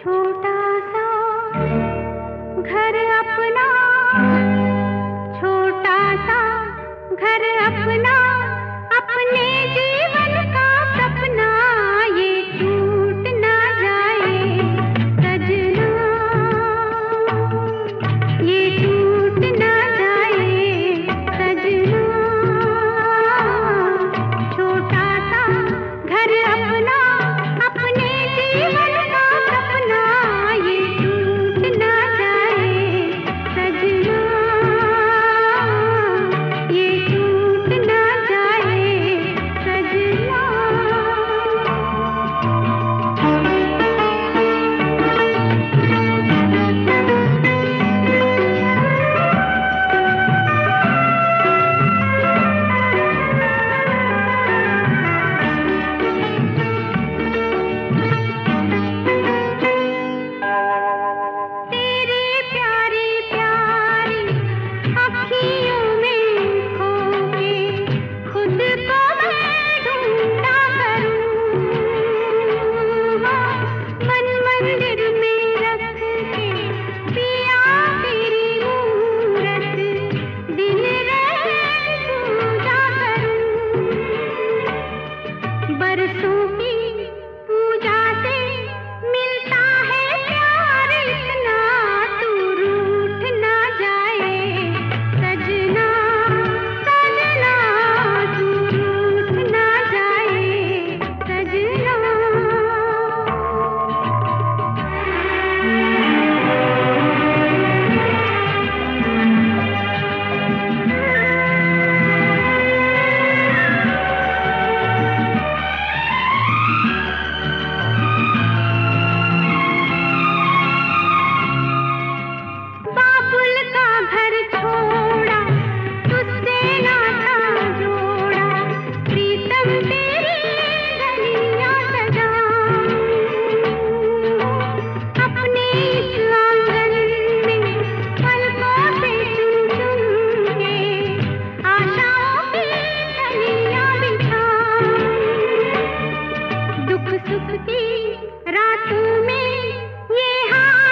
छोटा सा घर अपना, छोटा सा घर अपना, अपने जीवन का सपना ये टूट ना जाए सजना, ये टूट ना जाए सजना। छोटा सा घर अपना, अपने जीवन का सपना ये टूट ना जाए सजना, ये टूट ना जाए सजना। तेरी प्यारी प्यारी अखियों में खो के खुद को मैं ढूंढा करूं, मन मंदिर में रख के पिया तेरी मूरत दिन रात पूजा करूं। बरसों की पूजा से मिलता है प्यार इतना, तू रूठ ना जाए सजना, सजना तू रूठ ना जाए सजना। बाबुल का घर छोड़ा, तुझसे नाता जोड़ा, प्रीतम तेरी गलियां सजाऊं, अपने इस आंगन में पलकों से चुन चुन के आशाओं की कलियां बिछाऊं। दुख सुख की रातों में ये हाथ